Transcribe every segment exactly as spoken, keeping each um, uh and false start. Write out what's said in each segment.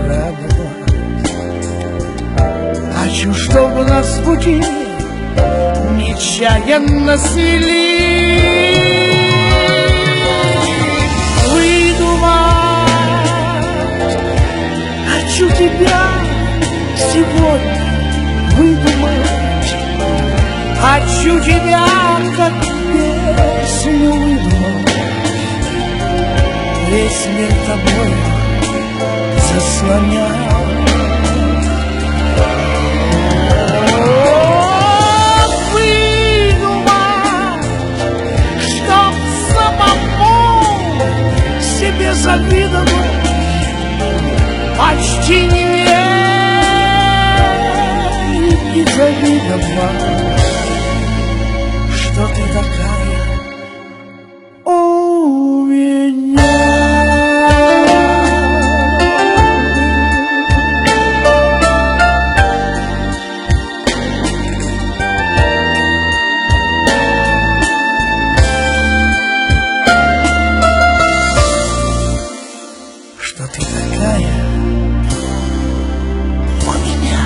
радовать. Хочу, чтобы нас пути нечаянно свели. Выдумать хочу тебя сегодня, выдумать. Хочу тебя, как песню, выдумать. Весь мир тобой заслонял. Выдумать, чтоб самому себе завидовать, почти не верить и завидовать, что ты такая у меня. Что ты такая у меня.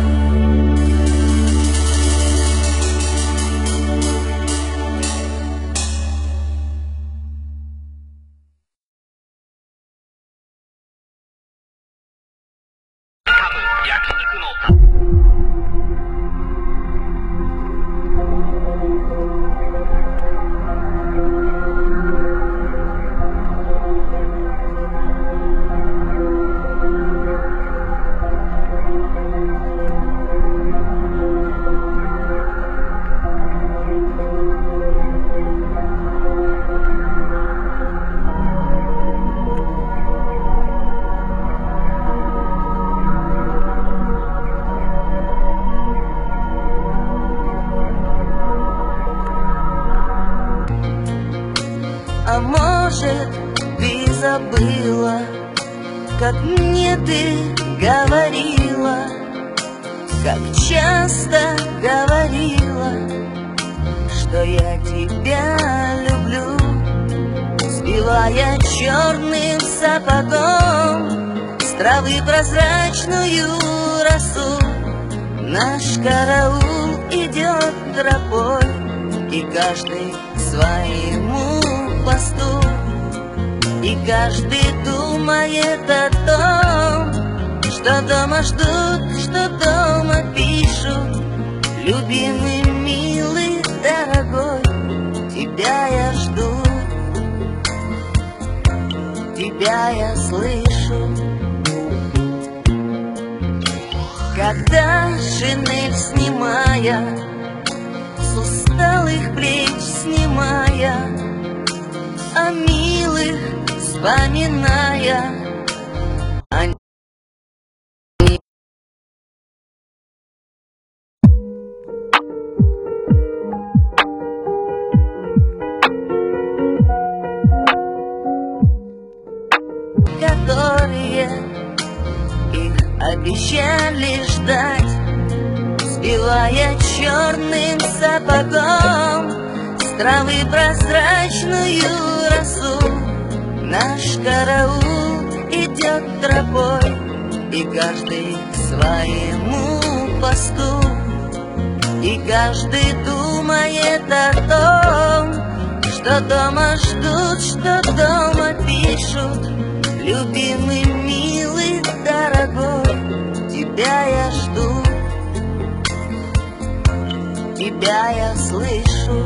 А может, ты забыла, как мне ты говорила, как часто говорила, что я тебя люблю, сбивая черным сапогом с травы прозрачную росу. Наш караул идет тропой, и каждый своему посту, и каждый думает о том, что дома ждут, что дома пишут. Любимый, милый, дорогой, тебя я жду, тебя я слышу. Когда шинель снимая, с усталых плеч снимая, о милых вспоминая, они... которые их обещали ждать, сбивая черным сапогом с травы прозрачную росу. Наш караул идет тропой, и каждый к своему посту, и каждый думает о том, что дома ждут, что дома пишут. Любимый, милый, дорогой, тебя я жду, тебя я слышу.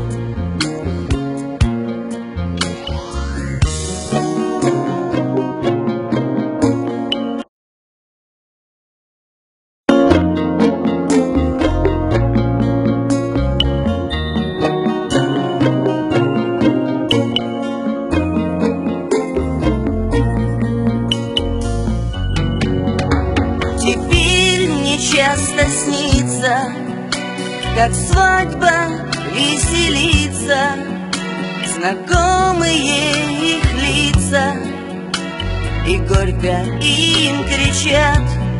Теперь мне часто снится, как свадьба веселится, знакомые их лица, и горько им кричат: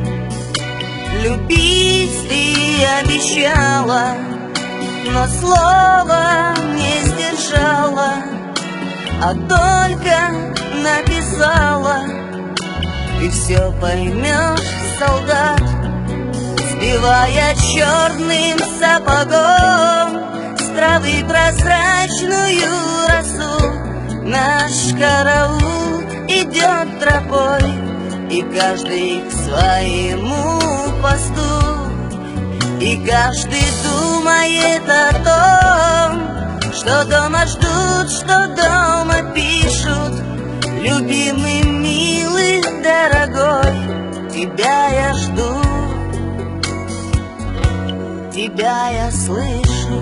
любить ты обещала, но слова не сдержала, а только написала: и все поймет солдат, сбивая черным сапогом с травы прозрачную росу. Наш караул идет тропой, и каждый к своему посту, и каждый думает о том, что дома ждут, что дома пишут. Любимый, милый, дорогой, тебя я жду, тебя я слышу.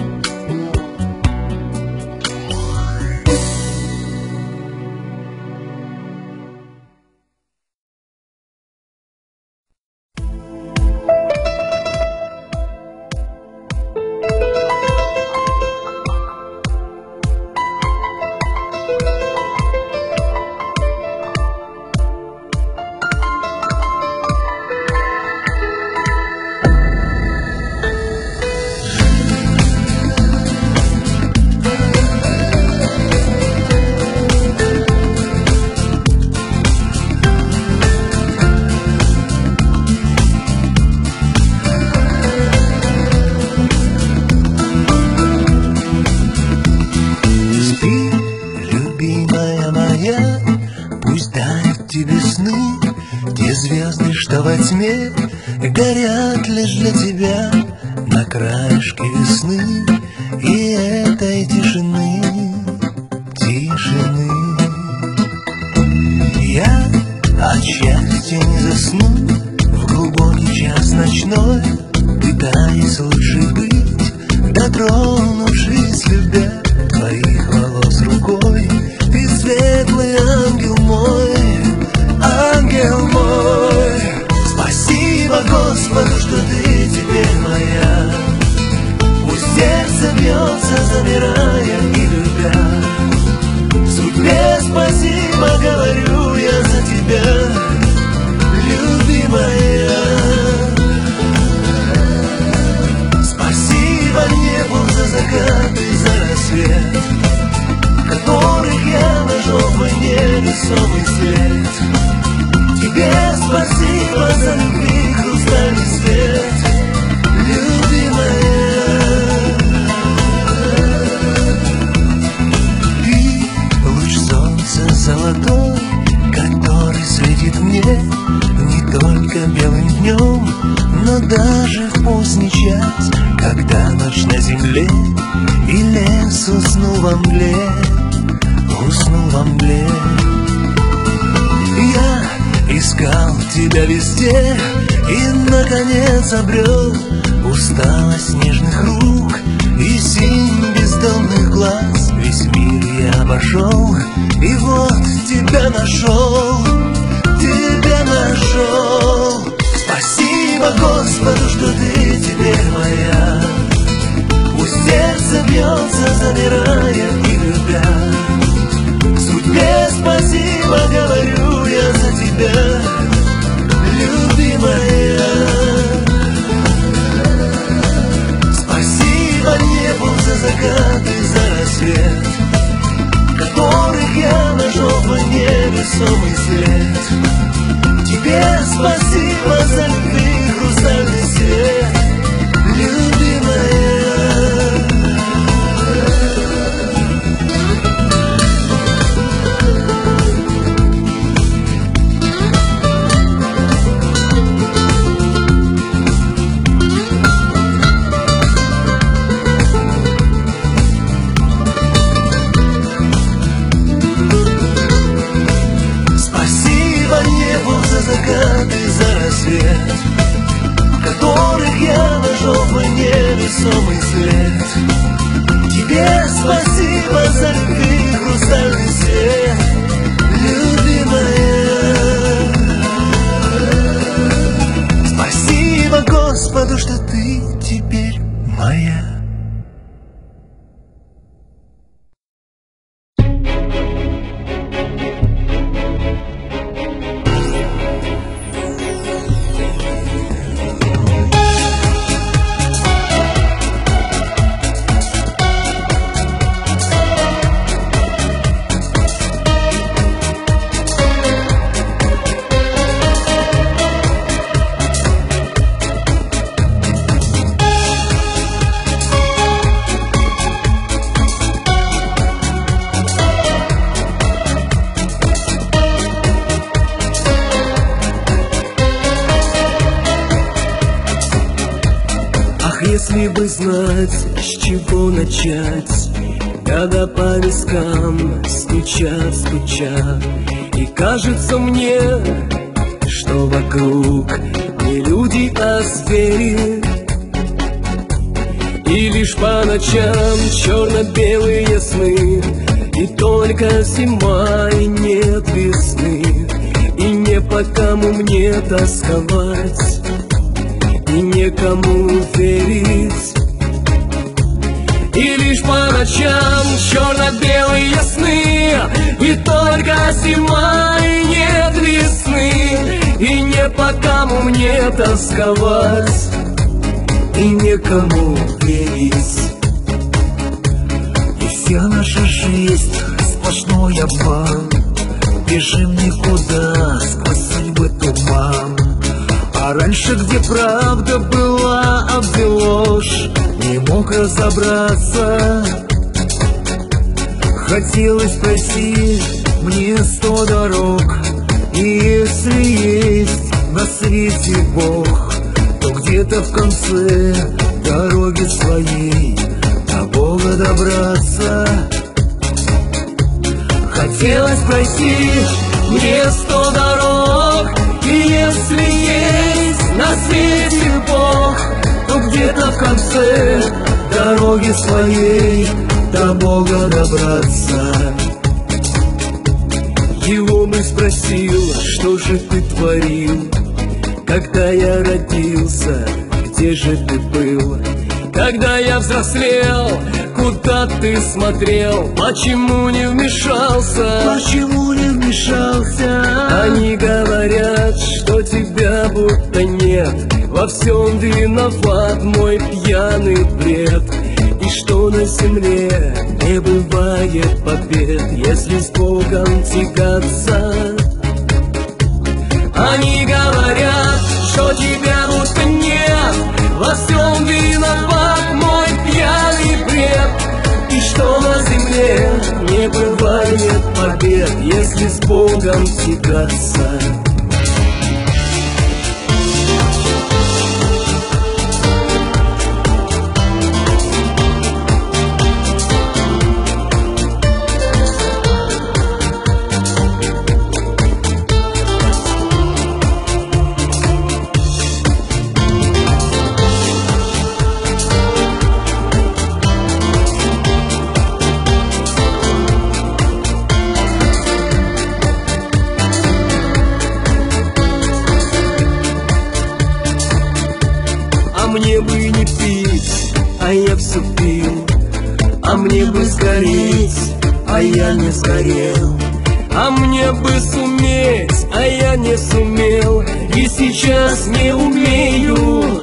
Что во тьме горят лишь для тебя на краешке весны и этой тишины, тишины. Я от счастья не засну в глубокий час ночной, пытаясь лучше быть, дотронувшись, любя твоих волос рукой. Ты светлый ангел мой, ангел мой. Спасибо Господу, что ты теперь моя. Пусть сердце бьется, замирая и любя. Судьбе спасибо, говорю я за тебя, любимая. Спасибо небу за закат и за рассвет, которых я нашел в войне весомый след. Тебе спасибо за любви, хрустальный свет, любимая. Ты луч солнца золотой, который светит мне не только белым днем, но даже в поздний час, когда ночь на земле и лес уснул во мгле, уснул во мгле. Я искал тебя везде и, наконец, обрел усталость нежных рук и синь бездонных глаз. Весь мир я обошел, и вот тебя нашел, тебя нашел. Спасибо Господу, что ты теперь моя. Пусть сердце бьется, замирая и любя. Судьбе спасибо, говорю я за тебя, любимая. Спасибо небу за закат и за рассвет, которых я нашел в войне весомый след. Тебе спасибо за любви, хрустальный свет, любимая. Закат и за рассвет, которых я нашел в войне весомый след. Тебе спасибо за любви, хрустальный свет, любимая. Спасибо Господу, что ты теперь моя. если бы знать, с чего начать, когда по вискам стучат, стучат, и кажется мне, что вокруг не люди, а звери. И лишь по ночам черно-белые сны, и только зима, и нет весны, и не по кому мне тосковать, и некому верить. И лишь по ночам черно-белые сны, и только зима, и нет весны, и не по кому мне тосковать, и некому верить. И вся наша жизнь сплошной обман, бежим никуда сквозь судьбы туман. А раньше, где правда была, а где ложь, не мог разобраться. Хотелось пройти мне сто дорог, и если есть на свете Бог, то где-то в конце дороги своей до Бога добраться. Хотелось пройти мне сто дорог, и если есть на свете Бог, то где-то в конце дороги своей до Бога добраться. Его мы спросил, что же ты творил, когда я родился, где же ты был? Когда я взрослел, куда ты смотрел? Почему не вмешался? Почему не вмешался? Они говорят, что тебя будто нет, во всем виноват мой пьяный бред, и что на земле не бывает побед, если с Богом тягаться. Они говорят, что тебя будто нет, во всем виноват мой пьяный бред, и что на земле не бывает побед, если с Богом тягаться. Мне бы не пить, а я все пил, а мне бы сгореть, а я не сгорел, а мне бы суметь, а я не сумел, и сейчас не умею.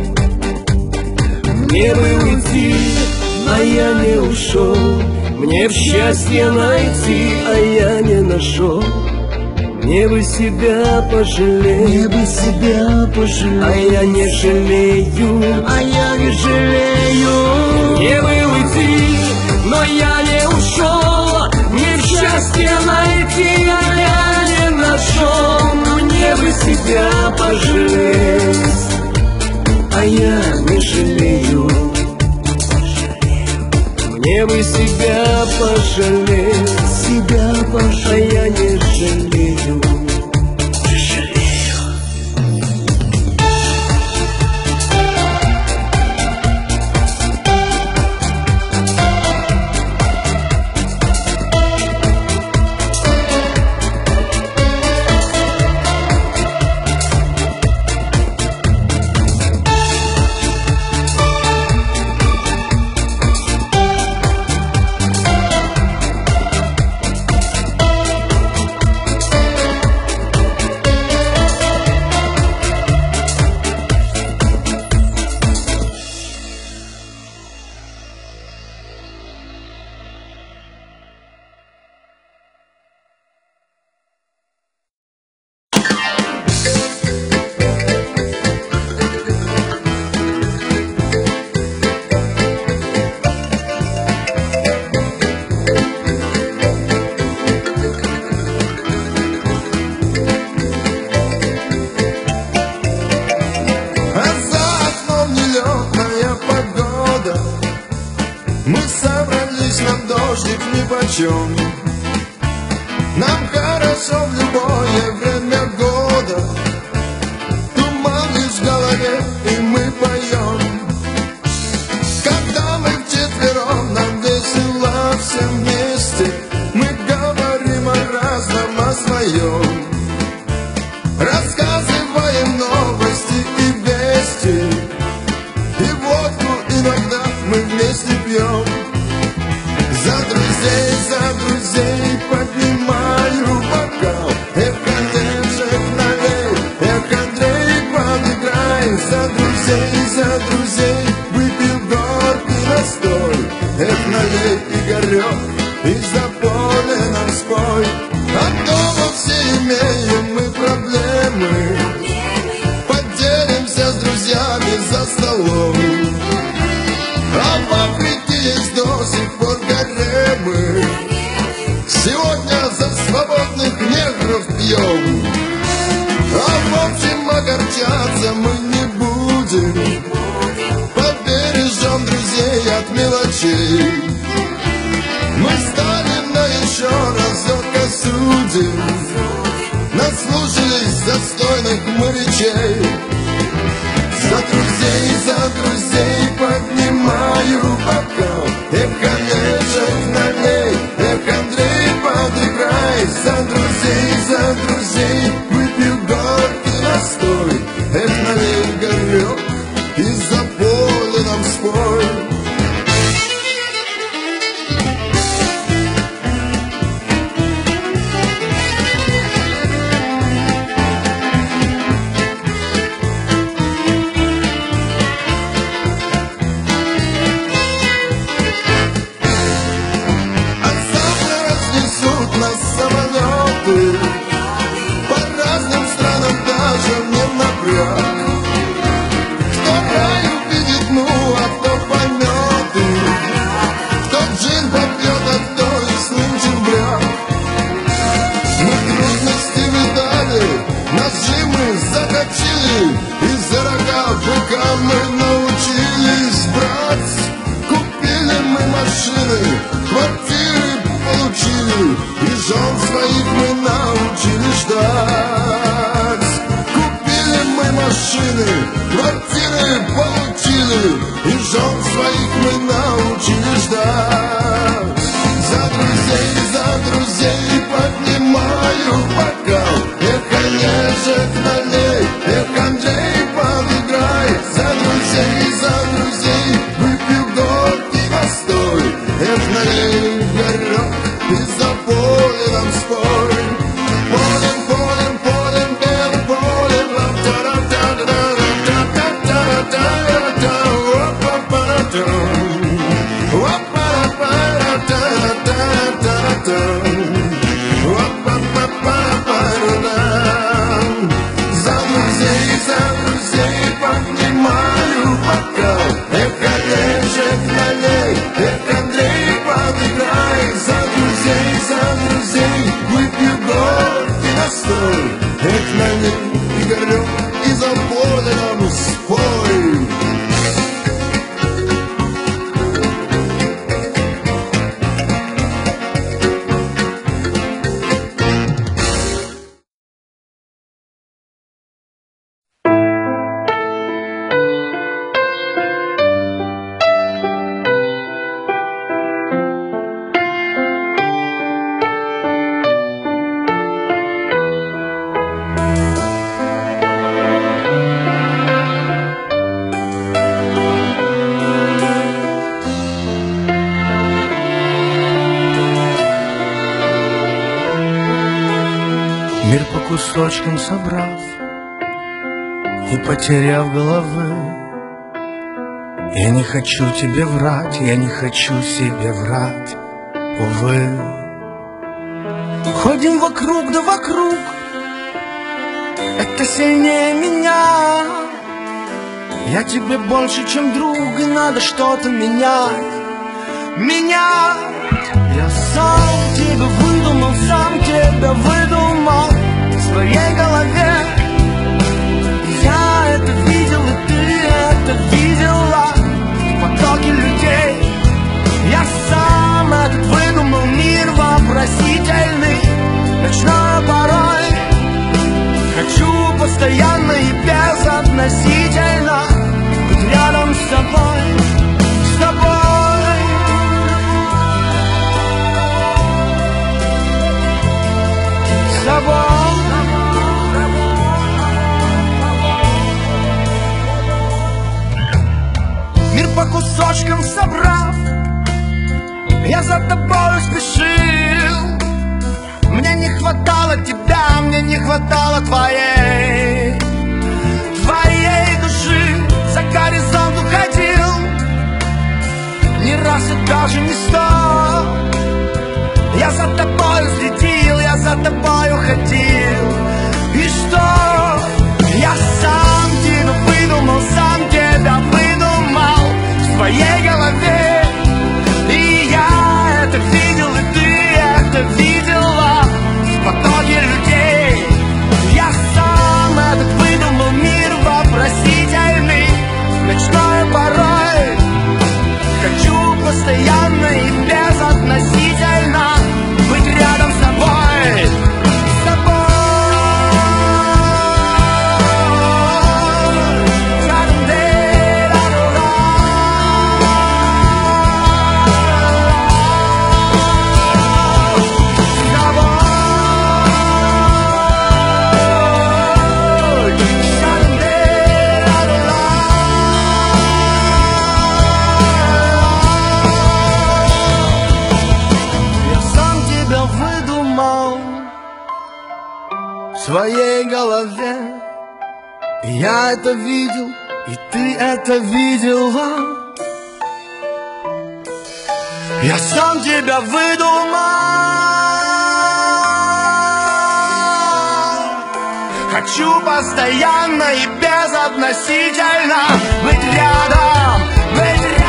Мне бы уйти, а я не ушел, мне б счастье найти, а я не нашел. Мне бы себя пожалеть, Мне бы себя пожалеть, а я не жалею, а я не жалею. мне бы уйти, но я не ушел, мне б счастье найти, а я не нашел. Мне бы себя пожалеть, а я не жалею. Мне бы себя пожалеть, Себя а пожалеть, я не жалею. нипочем. Нам хорошо в любое время года, туман лишь в голове, и мы поем. Когда мы вчетвером, нам весело все вместе, мы говорим о разном, о своем. Рассказываем новости и вести, и водку иногда мы вместе пьем. За друзей, за друзей поднимаю бокал. Эх, Андрей, налей, эх, Андрей, подыграй. За друзей, за друзей выпил горький настой. Эх, налей, Игорек, и за поле нам спой. От дома все имеем мы проблемы, поделимся с друзьями за столом. А в Африке есть до сих пор гаремы. Сегодня за свободных негров пьем. А в общем огорчаться мы не будем, побережем друзей от мелочей. Мы Сталина еще разок осудим, наслушались достойных мы речей. За друзей, за друзей поднимаю бокал. Эх, Олежек, налей, эх, Андрей, подыграй. За друзей, за друзей выпил горький настой. Эх, налей, Игорек, и за поле нам спой. Мы научились брать, купили мы машины, квартиры получили, и жен своих мы научились ждать. Купили мы машины, квартиры получили, и жен своих мы научились ждать. За друзей, за друзей поднимаю бокал. Эх, Олежек, налей, эх, Андрей, подыграй. За друзей, за друзей выпил горький настой. Эх, налей, Игорек, и за поле нам спой. Полем, полем, полем, белым полем. За друзей, за друзей поднимаю бокал. Эх, Олежек, налей, эх, Андрей, подыграй. За друзей, за друзей выпью горький настой. Эх, налей, Игорек, и за поле нам спой. Мир по кусочкам собрав и потеряв головы, я не хочу тебе врать, я не хочу себе врать, увы. Ходим вокруг да вокруг, это сильнее меня. Я тебе больше, чем друг, и надо что-то менять, менять. Я сам тебя выдумал, сам тебя выдумал в своей голове. Я это видел, и ты это видела в потоке людей. Я сам этот выдумал мир. безотносительно быть рядом с тобой, с тобой. С тобой. Мир по кусочкам собрав, я за тобой спешил. Мне не хватало тебя, мне не хватало твоей, твоей души. За горизонт уходил, не раз и даже не сто. Я за тобой следил, я за тобой уходил. И что? Я сам тебя выдумал, сам тебя выдумал в твоей голове. И я это видел, и ты это видела в потоке людей. Я сам этот выдумал мир вопросительный, ночной порой. Хочу постоянно и безотносительно быть рядом с тобой, с тобой. В своей голове я это видел, и ты это видела. Я сам тебя выдумал. Хочу постоянно и безотносительно быть рядом, быть рядом.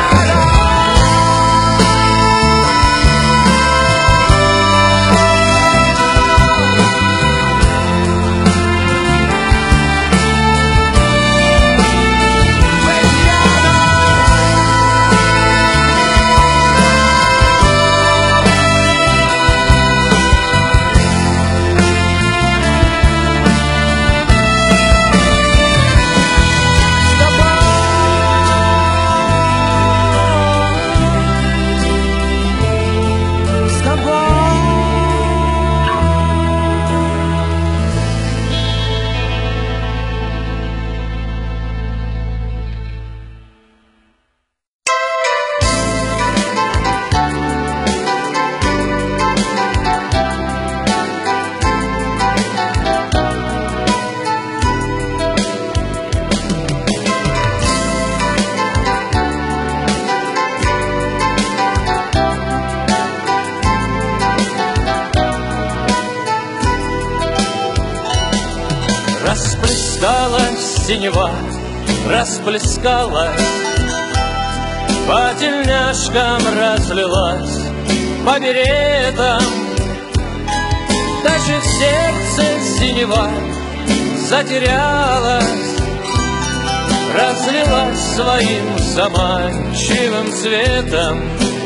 Расплескалась синева, расплескалась, по тельняшкам разлилась, по беретам. Даже в сердце синева затерялась, разлилась своим заманчивым цветом.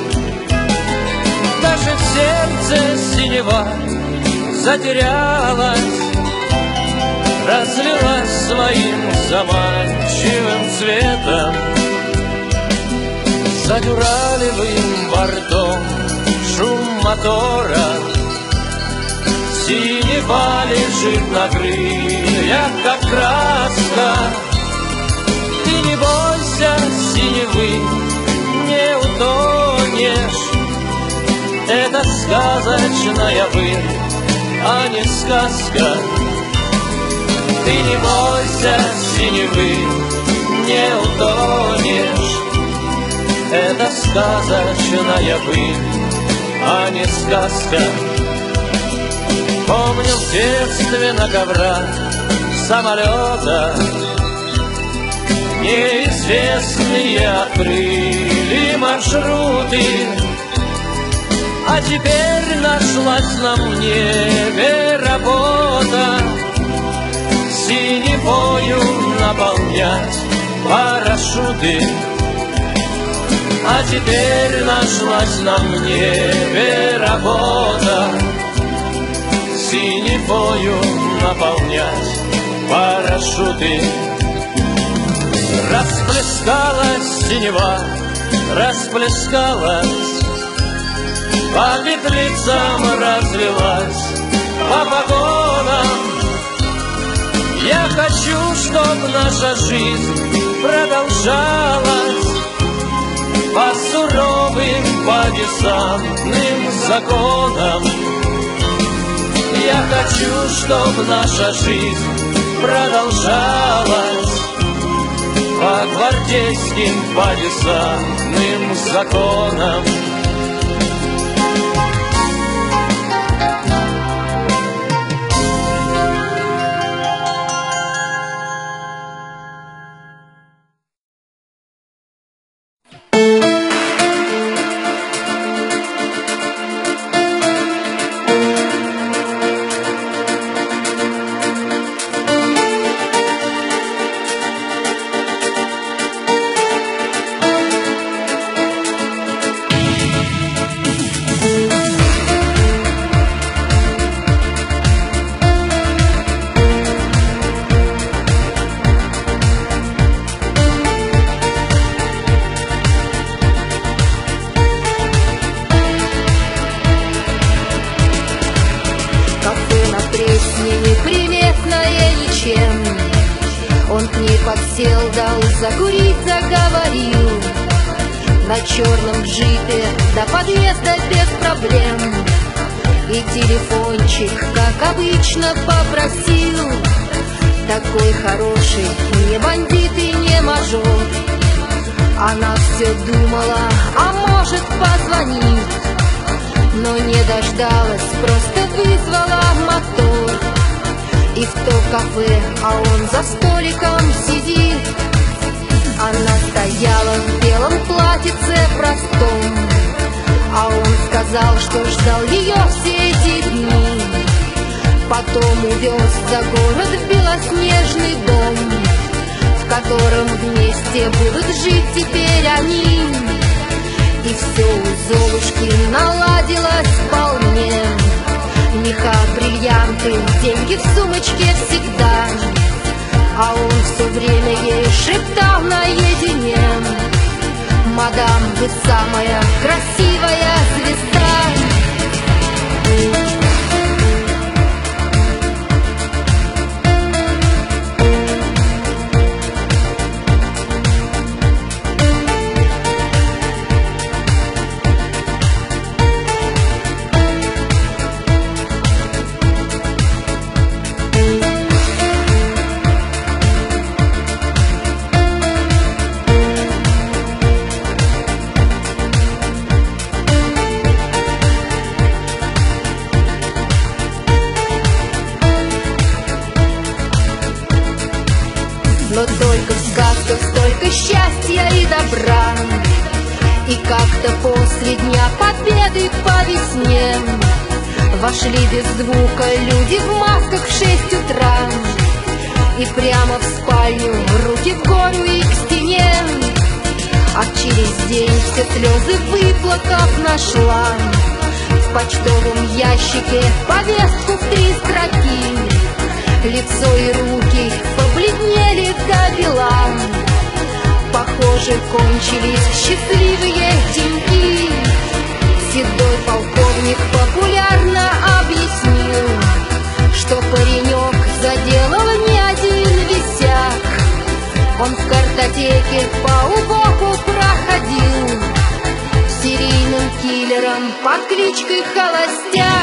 Даже в сердце синева затерялась, разлилась своим заманчивым цветом. За дюралевым бортом шум мотора, синева лежит на крыльях, как краска. Ты не бойся синевы, не утонешь. Это сказочная быль, а не сказка. Ты не бойся синевы, не утонешь. Это сказочная быль, а не сказка. Помню в детстве на коврах самолета неизвестные открыли маршруты. А теперь нашлась на небе работа синевою наполнять парашюты. А теперь нашлась на небе работа синевою наполнять парашюты. Расплескалась синева, расплескалась, по петлицам разлилась, по погонам. Я хочу, чтоб наша жизнь продолжалась по суровым, по десантным законам. Я хочу, чтоб наша жизнь продолжалась по гвардейским, по десантным законам. Подсел, дал закурить, заговорил на черном джипе до подъезда без проблем. И телефончик, как обычно, попросил. Такой хороший, не бандит и не мажор. Она все думала, а может позвонить, но не дождалась, просто вызвала мотор. И в то кафе, а он за столиком сидит. Она стояла в белом платьице простом, а он сказал, что ждал ее все эти дни. Потом увез за город в белоснежный дом, в котором вместе будут жить теперь они. И все у Золушки наладилось вполне. Меха, бриллианты, деньги в сумочке всегда. А он все время ей шептал наедине: мадам, вы самая красивая звезда. Но только в сказках столько счастья и добра. И как-то после Дня Победы по весне вошли без звука люди в масках в шесть утра. И прямо в спальню, руки в гору и к стене. А через день все слезы выплакав нашла в почтовом ящике повестку в три строки. Лицо и руки побледнели до бела. Похоже, кончились счастливые деньги. Седой полковник популярно объяснил, что паренек заделал не один висяк. Он в картотеке по убоку проходил серийным киллером под кличкой Холостяк.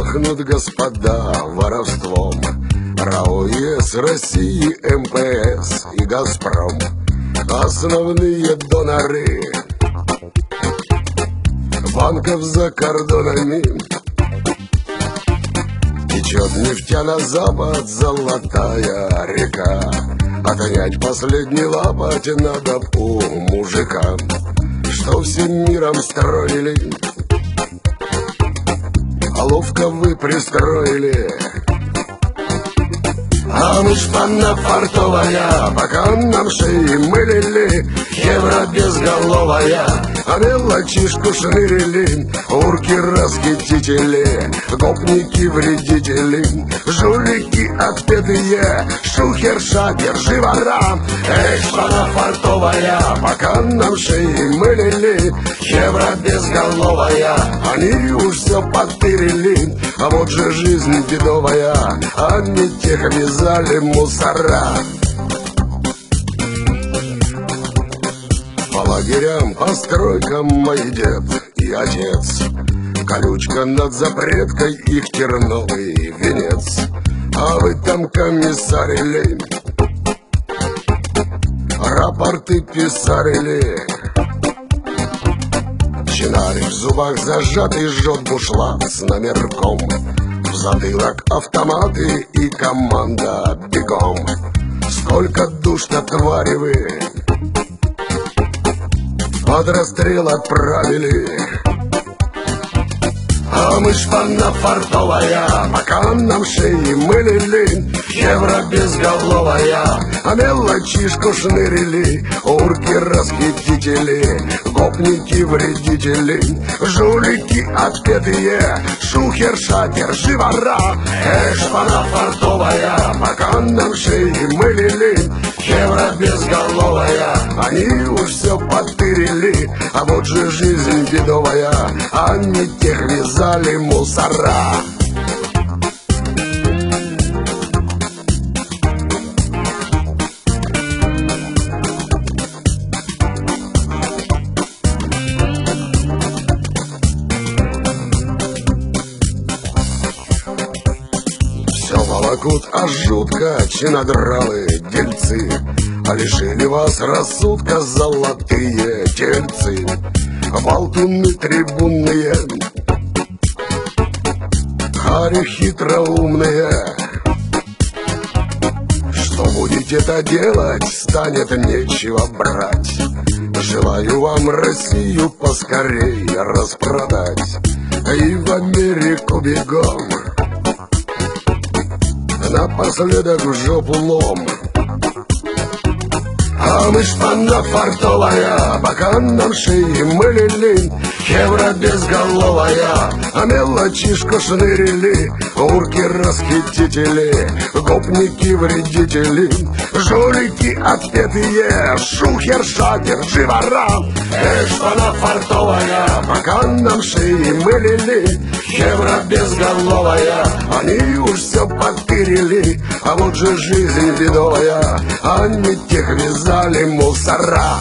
пахнут, господа, воровством. РАО ЕС России, эм пэ эс и Газпром — основные доноры банков за кордонами. Течет нефтя на запад, золотая река. Отнять последний лопать надо у мужика, что всем миром строили, а ловко вы пристроили. А мы шпана фартовая, пока нам шеи мылили, евро безголовая, а мелочишку шнырили, урки расхитители, гопники вредители, жулики отпетые, шухерша, держи вора. Эх, шпана фартовая, пока нам шеи мылили, евро безголовая, они уж все потырили, а вот же жизнь бедовая, они тех вязали мусора. По лагерям, по стройкам мой дед и отец, колючка над запреткой, их терновый венец. А вы там комиссарили, рапорты писарили. Чинарь в зубах зажатый жжет бушлат с номерком, в затылок автоматы и команда бегом. Сколько душ-то, твари вы, под расстрел отправили. А мы шпана фартовая, пока нам шеи мылили, евро безголовая, а мелочишку шнырили, урки расхитители, гопники вредители, жулики отпетые, шухерша, держи вора. Эх, шпана фартовая, пока нам шеи мылили, евро безголовая, они уж все потырили, а вот же жизнь бедовая, они тех вязали мусора. Все волокут, а жутко чинодралы дельцы, а лишили вас рассудка золотые тельцы, болтуны трибунные, хари хитроумные. Что будете-то делать, станет нечего брать. Желаю вам Россию поскорей распродать и в Америку бегом, напоследок в жопу лом. А мы шпана фартовая, пока нам шеи мылили, евро безголовая, а мелочишку шнырили, урки расхитители, гопники вредители, жулики отпетые, шухерша, держи вора. Эх, шпана фартовая, пока нам шеи мылили, евро безголовая, они уж все потырили, а вот же жизнь бедовая, они тех вязали мусора.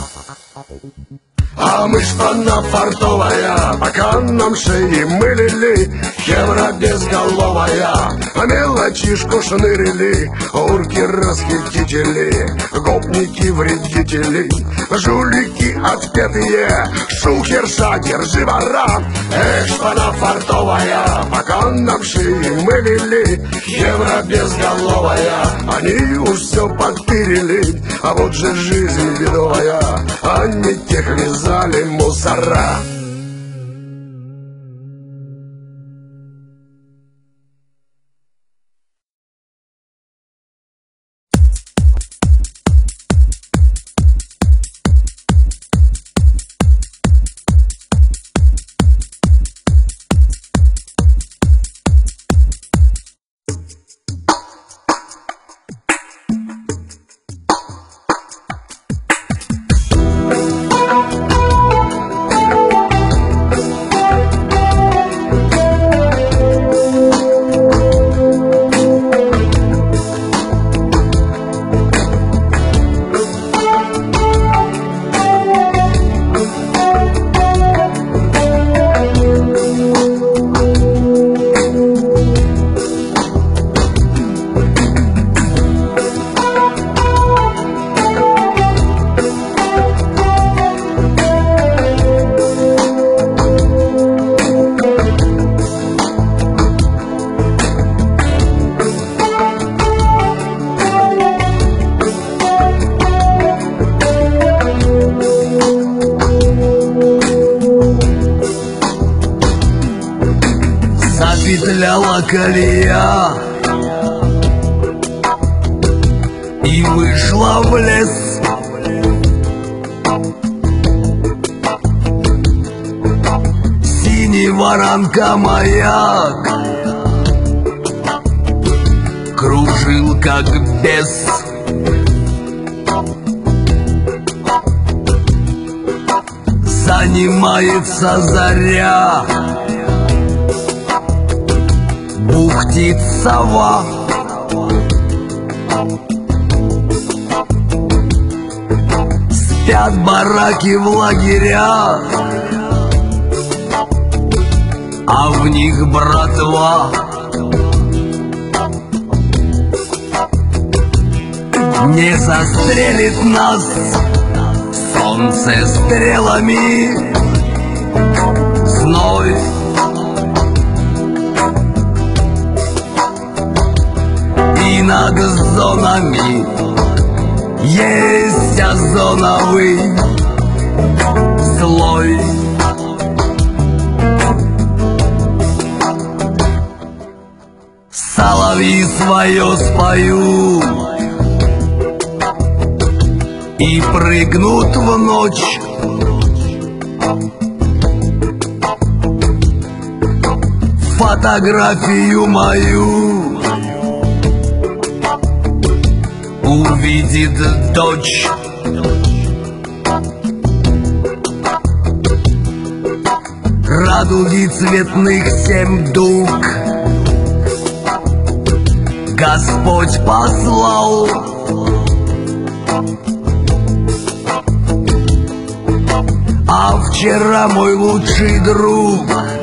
А мы шпана фартовая, пока нам шеи мылили, евро безголовая, а мелочишку шнырили, урки расхитители, гопники вредители, жулики отпетые, шухерша, держи вора. Эх, шпана фартовая, пока нам шеи мылили, евро безголовая, они уж все потырили, а вот же жизнь бедовая, они тех вязали мусора. завиляла колея и вышла в лес. Синий воронка маяк кружил как бес. Занимается заря, бухтит сова. Спят бараки в лагерях, а в них братва. Не застрелит нас солнце стрелами, зной. И над зонами есть озоновый слой. Соловьи свое споют и прыгнут в ночь. Фотографию мою увидит дочь. Радуги цветных семь дуг Господь послал. А вчера мой лучший друг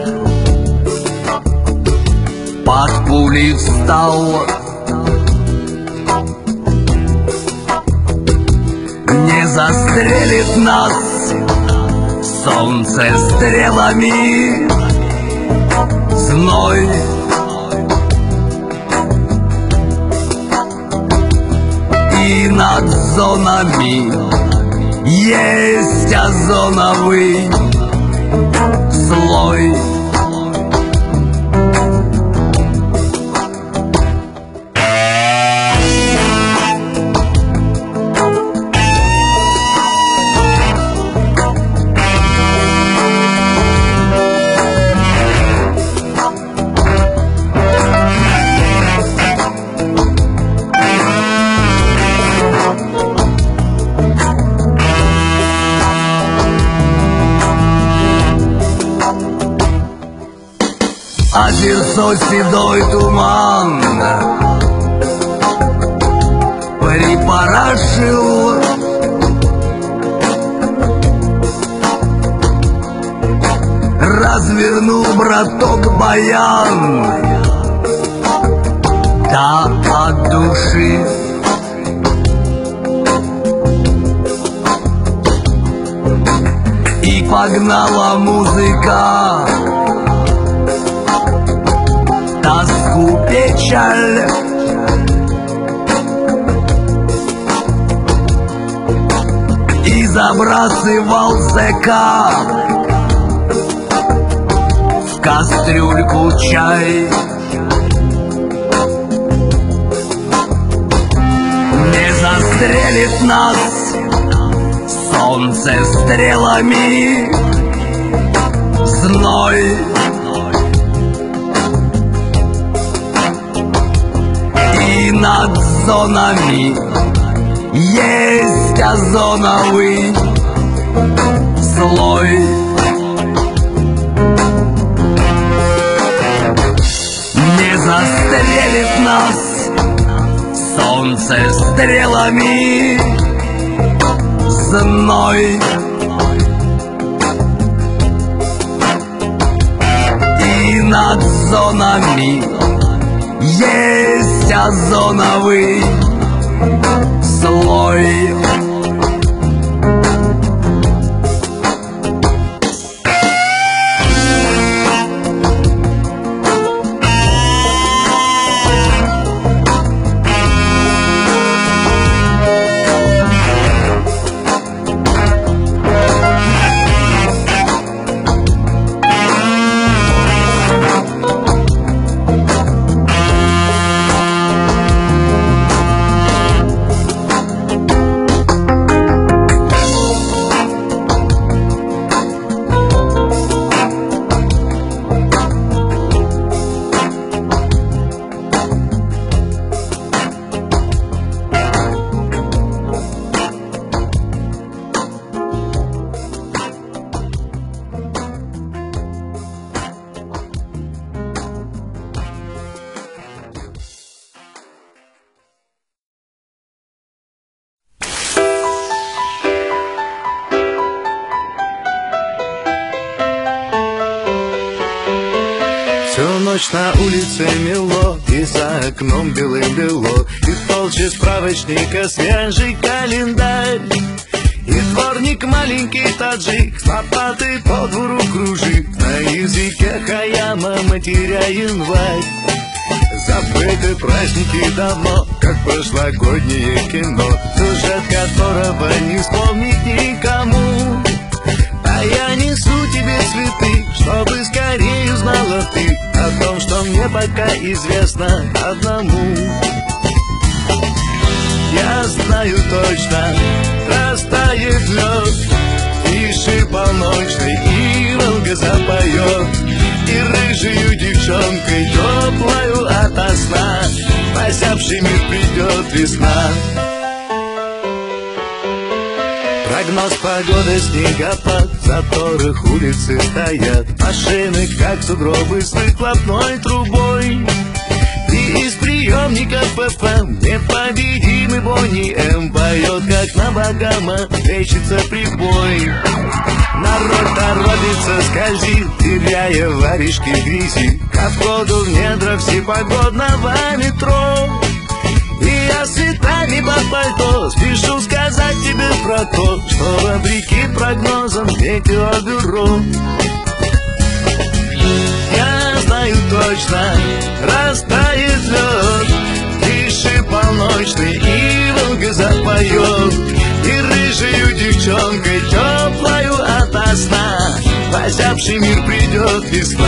под пулей встал. Не застрелит нас солнце стрелами, зной. И над зонами есть озоновый слой. Озерцо седой туман припорошил. Развернул браток баян, да от души. И погнала музыка тоску, печаль. И забрасывал зэка в кастрюльку чай. Не застрелит нас солнце стрелами, зной. И над зонами есть озоновый слой. Не застрелит нас солнце стрелами, зной. И над зонами есть озоновый слой. Полночь на улице мело, и за окном белым бело, и в толще справочника свежий календарь. И дворник маленький таджик с лопатой по двору кружит, на языке Хаяма матеря январь. Забыты праздники давно, как прошлогоднее кино, сюжет которого не вспомнить никому. А я несу тебе цветы, чтобы скорее узнала ты о том, что мне пока известно одному. Я знаю точно, растает лед, тише полночной, и Волга запоет, и рыжую девчонкой теплою ото сна в озябший мир придет весна. Прогноз погоды, снегопад, в заторах улицы стоят машины, как сугробы с выхлопной трубой. И из приемника эф эм непобедимый Бонни М поет, как на Багама лечится прибой. Народ торопится, скользит, теряя воришки в грязи, ко входу в недра всепогодного метро. И я цветами под пальто спешу сказать тебе про то, что вопреки прогнозам метеобюро. Я знаю точно, растает лед, тише полночный, и Волга запоет, и рыжую девчонкой теплою ото сна в озябший мир придет весна.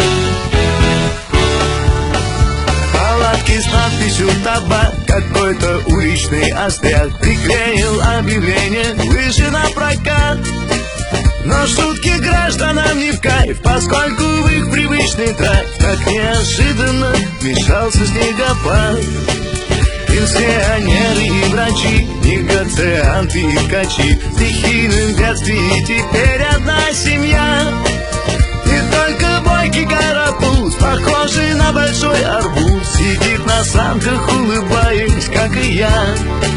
Палатки с надписью «Табак», какой-то уличный остряк приклеил объявление «Лыжи на прокат». Но шутки гражданам не в кайф, поскольку в их привычный драйв так неожиданно вмешался снегопад. Пенсионеры и врачи, негацианты и ткачи, в стихийном бедствии теперь одна семья. И только бойкий карапуз, похожий на большой арбуз, сидит на санках, улыбаясь, как и я.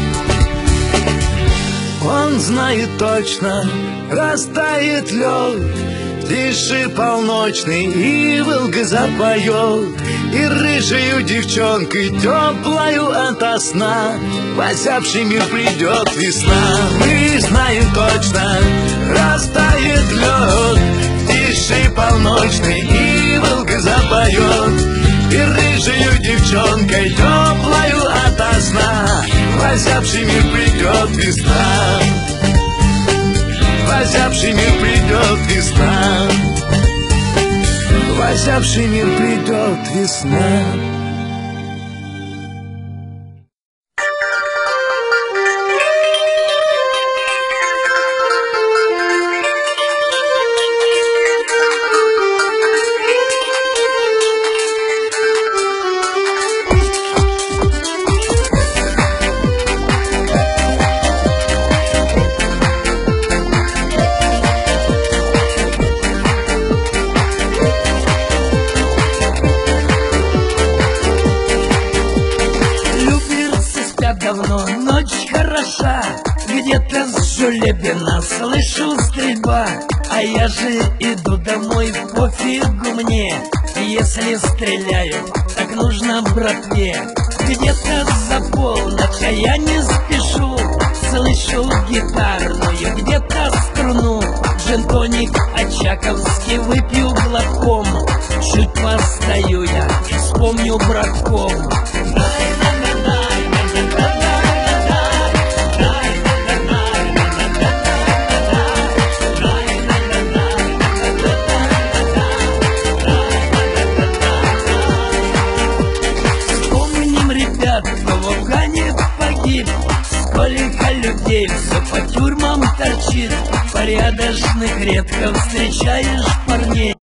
Он знает точно, растает лед, тише полночный, и Волга запоет, и рыжую девчонкой теплою ото сна в озябший мир придет весна. Мы знаем точно, растает лед, тише полночный, и Волга запоет, и рыжую девчонкой теплою ото сна в озябший мир придет весна. В озябший мир придет весна. В озябший мир придет весна. Где-то с Жулебина слышу стрельба, а я же иду домой, пофигу мне. Если стреляют, так нужно братве. Где-то за полночь, а я не спешу, слышу гитарную, где-то струну. Джин-тоник очаковский выпью глотком, чуть постою я и вспомню братком. Сколько людей все по тюрьмам торчит, порядочных редко встречаешь парней.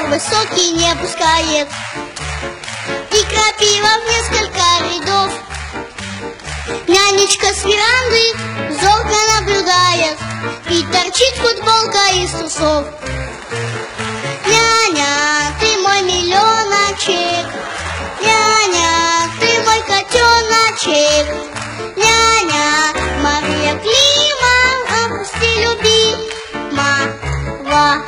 на высокий не пускает, и крапива в несколько рядов. Нянечка с веранды зорко наблюдает, и торчит футболка из трусов. Няня, ты мой миллионочек, няня, ты мой котеночек, няня, Мария Клима, опусти любимого.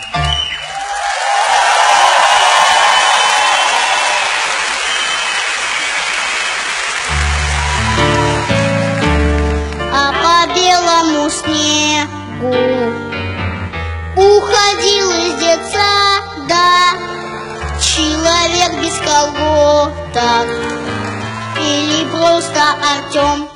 А по белому снегу уходил из детсада человек без колготок или просто Артем.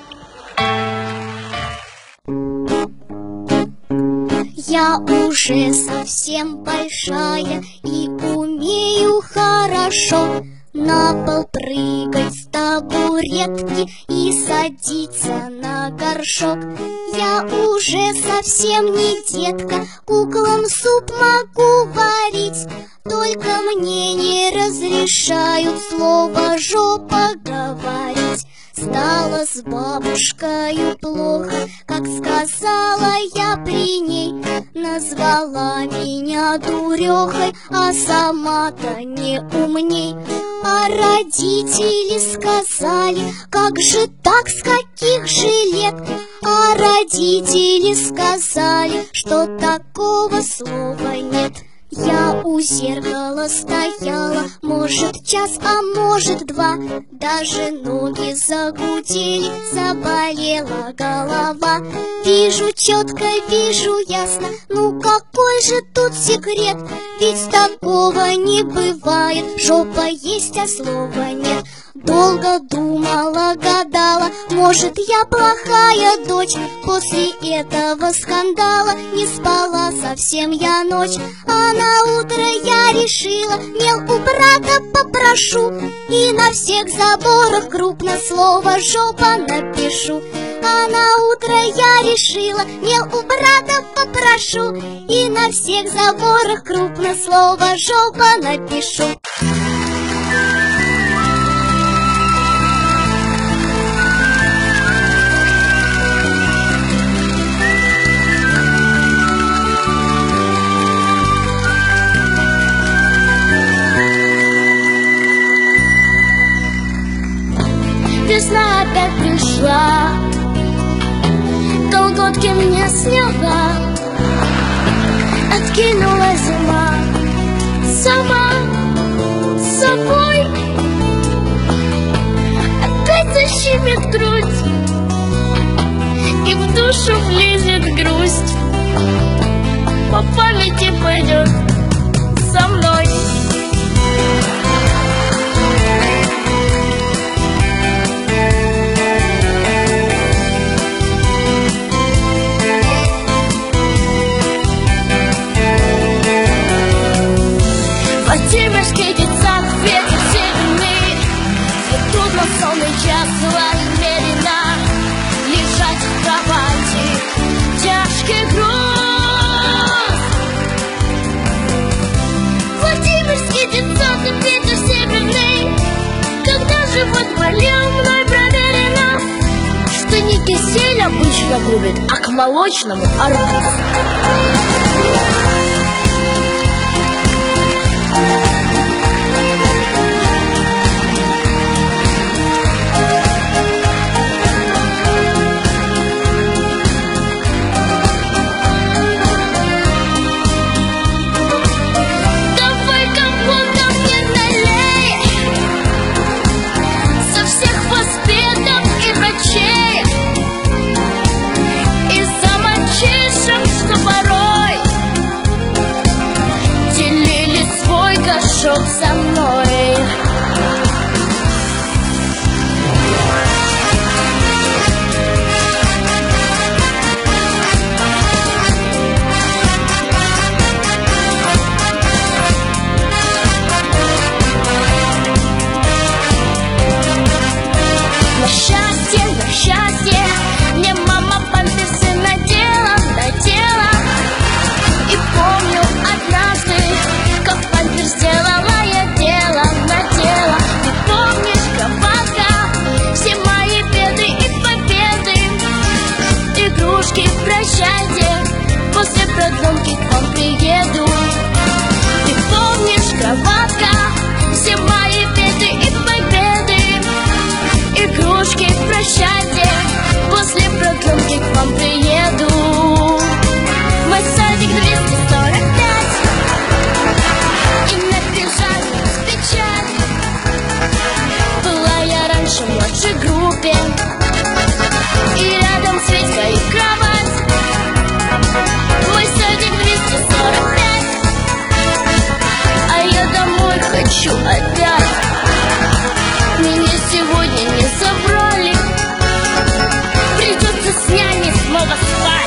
Я уже совсем большая и умею хорошо на пол прыгать с табуретки и садиться на горшок. Я уже совсем не детка, куклам суп могу варить, только мне не разрешают слово «жопа» говорить. Стало с бабушкой плохо, как сказала я при ней, назвала меня дурехой, а сама-то не умней. А родители сказали, как же так, с каких же лет? А родители сказали, что такого слова нет. Я у зеркала стояла, может час, а может два, даже ноги загудели, заболела голова. Вижу четко, вижу ясно, ну какой же тут секрет? Ведь такого не бывает, жопа есть, а слова нет. Долго думала, гадала, может я плохая дочь. После этого скандала не спала совсем я ночь. А на утро я решила, мел у брата попрошу, и на всех заборах крупно слово «жопа» напишу. А на утро я решила, мел у брата попрошу, и на всех заборах крупно слово «жопа» напишу. Весна опять пришла, колготки мне сняла, откинула зима сама собой. Опять защемит грудь, и в душу влезет грусть, по памяти пойдет со мной. Владимирский детсад, ветер северный, и трудно в сонный час размеренно лежать в кровати, тяжкий груз. Владимирский детсад, и ветер северный, когда живот болел, мной проверено, что не кисель обычно губит, а к молочному арбуз. Со мной на счастье, на счастье, мне мама памперсы надела, надела. И помню однажды, как памперсы стен. И рядом свечка и кровать. Мы садим двести сорок пять. А я домой хочу опять. Меня сегодня не забрали. Придется с няней снова спать.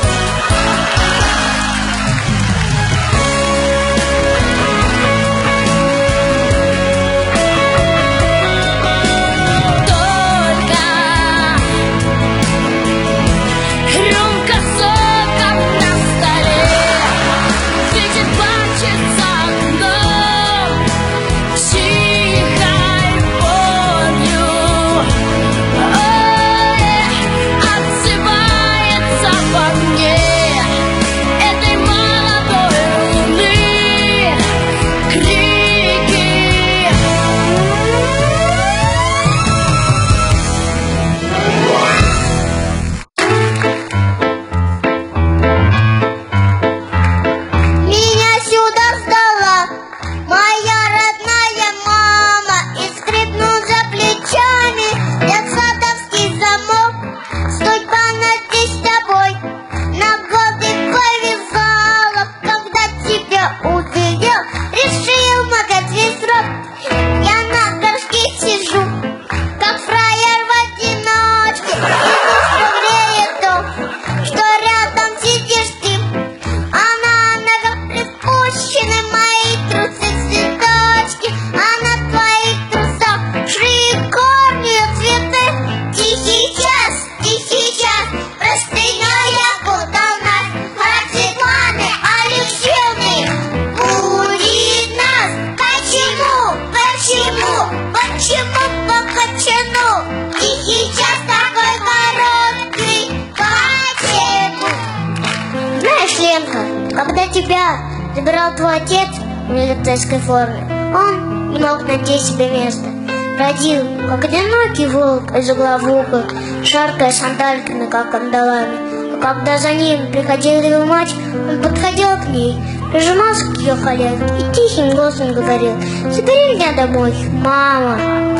Когда тебя забирал твой отец в милицейской форме, он не мог найти себе места. Бродил, как одинокий волк из угла в угол, шаркая сандальками, как кандалами. А когда за ним приходила его мать, он подходил к ней, прижимался к ее колену и тихим голосом говорил: «Забери меня домой, мама».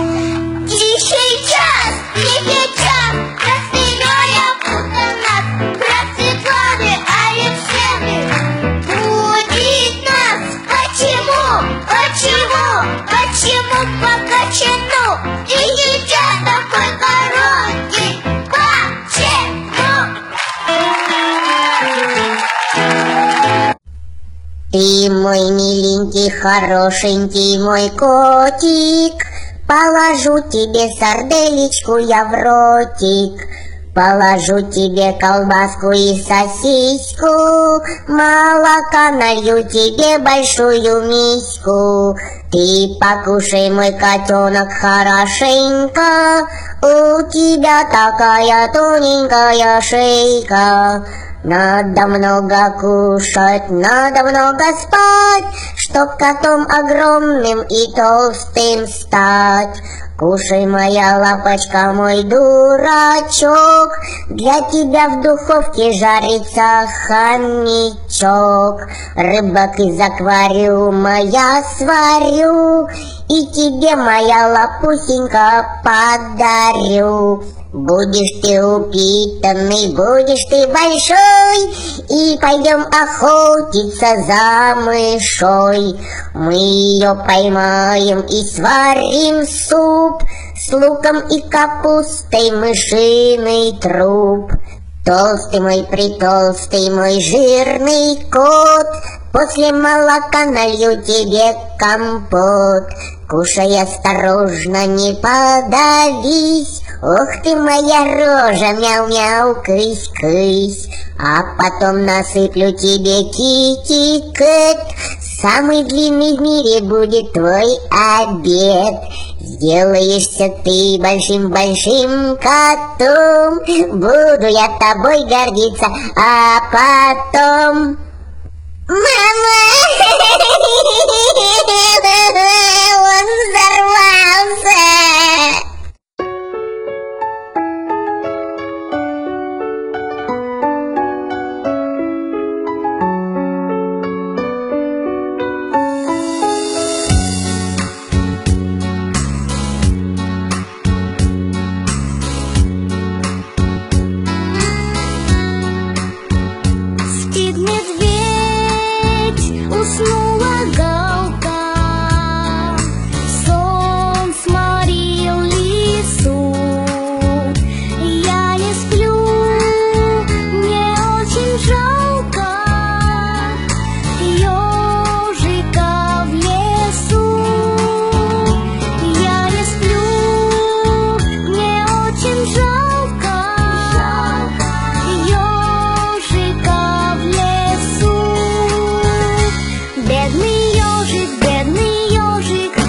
Тихий час, тихий час, простыня будто нас, брат Светланы Алексеевны будет нас. Почему, почему, почему по кочану? Тихий час такой короткий, почему? Ты мой миленький, хорошенький мой котик, положу тебе сарделечку я в ротик, положу тебе колбаску и сосиску, молока налью тебе большую миську. Ты покушай, мой котенок, хорошенько, у тебя такая тоненькая шейка. Надо много кушать, надо много спать, чтоб котом огромным и толстым стать. Кушай, моя лапочка, мой дурачок, для тебя в духовке жарится хомячок. Рыбок из аквариума я сварю и тебе, моя лапусенька, подарю. Будешь ты упитанный, будешь ты большой, и пойдем охотиться за мышой. Мы ее поймаем и сварим суп с луком и капустой, мышиный труп. Толстый мой, притолстый мой жирный кот, после молока налью тебе компот. Кушай осторожно, не подавись, ох ты моя рожа, мяу-мяу, кысь-кысь. А потом насыплю тебе китикет, самый длинный в мире будет твой обед. Сделаешься ты большим-большим котом, буду я тобой гордиться, а потом... Мама!